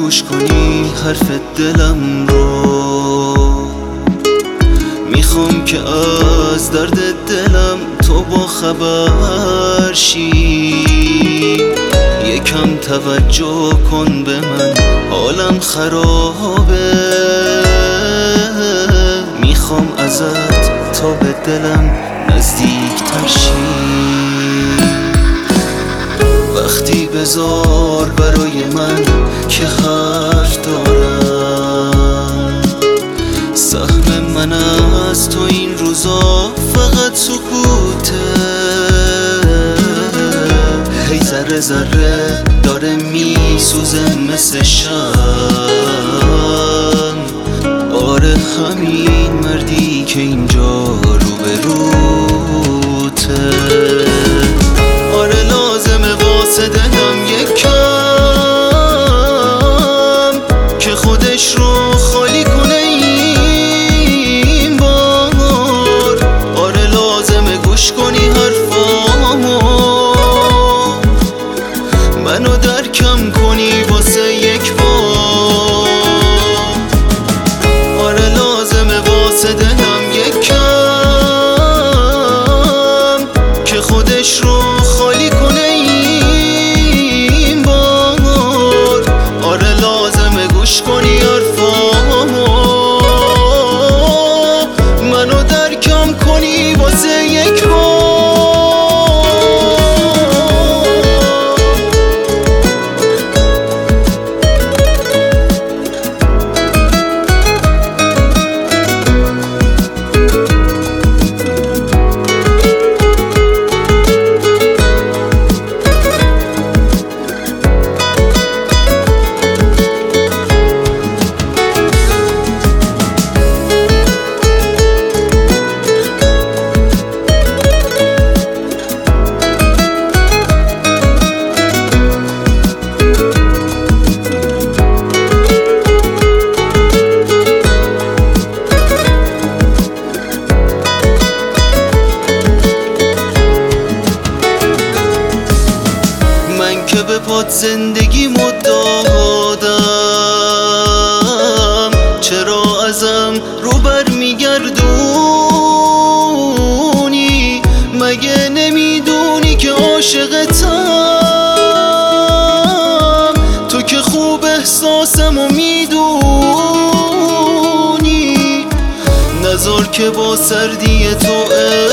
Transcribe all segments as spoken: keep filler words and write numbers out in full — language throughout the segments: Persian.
گوش کنی حرف دلم رو. میخوام که از درد دلم تو با خبر شی. یکم توجه کن به من، حالم خرابه. میخوام ازت تا به دلم نزدیک تر شی. وقتی بذار برای من که حرف دارم. سهم من از تو این روزا فقط سکوته. هی ذره ذره داره میسوزه مثل شم. آره همین مردی که اینجا روبروته. آره لازمه واسه دلم یکم که خودش رو خالی کنه این بار. آره لازمه گوش کنی حرفامو، منو درکم کنی واسه یک بار. آره لازمه واسه دلم یکم که خودش رو خالی کنه این بار. آره لازمه گوش کنی حرفامو، منو درکم کنی واسه یک بار. من که به پات زندگی مد دادم، چرا ازم رو بر میگردونی؟ مگه نمیدونی که عاشقتم؟ تو که خوب احساسمو میدونی. نذار که با سردی تو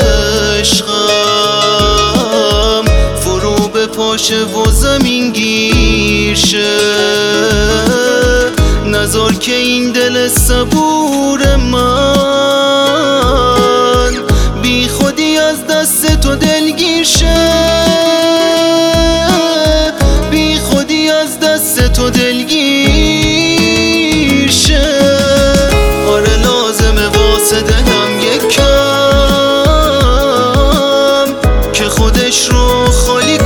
عشقم فرو بپاشه و زمین گیر شه. نذار که این دل صبور من بی خودی از دست تو دلگیر شه. بی خودی از دست تو دلگیر شه. آره لازمه واسه دلم یکم که خودش رو خالی